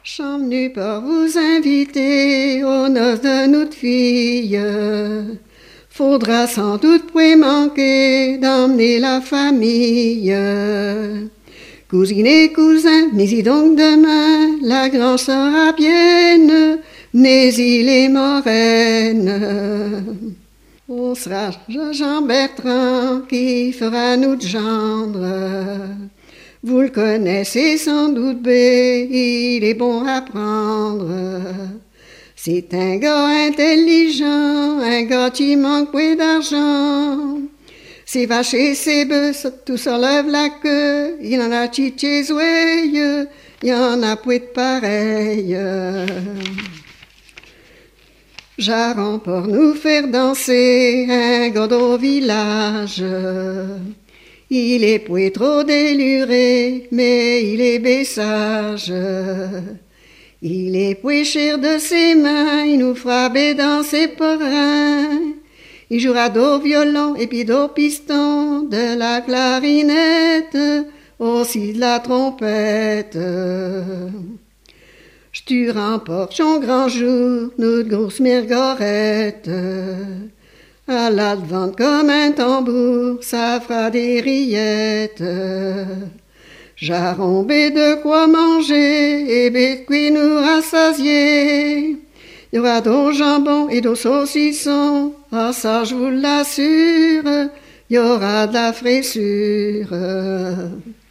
J'en venu pour vous inviter aux noces de notre fille. Faudra sans doute pas manquer d'emmener la famille. Cousines et cousins, venez-y donc demain, la grand sera bien, venez-y les moraines. On sera Jean Bertrand qui fera notre gendre. Vous le connaissez sans doute bien, il est bon à prendre. C'est un gars intelligent, un gars qui manque pas d'argent. Ses vaches et ses bœufs, tout ça lève la queue. Il en a chiché zoueille, il y en a pas de pareil. J'arrends pour nous faire danser un gars au village. Il est pas trop déluré, mais il est baissage. Il est pas cher de ses mains, il nous fera baie dans ses parrains. Il jouera d'au violon et puis d'au piston, de la clarinette, aussi de la trompette. J'tu remporte son grand jour, notre grosse Margarette. À la devant comme un tambour, ça fera des rillettes. J'arrombé de quoi manger et de quoi nous rassasier. Il y aura d'au jambon et d'au saucisson, ah ça je vous l'assure, il y aura de la fraîcheur.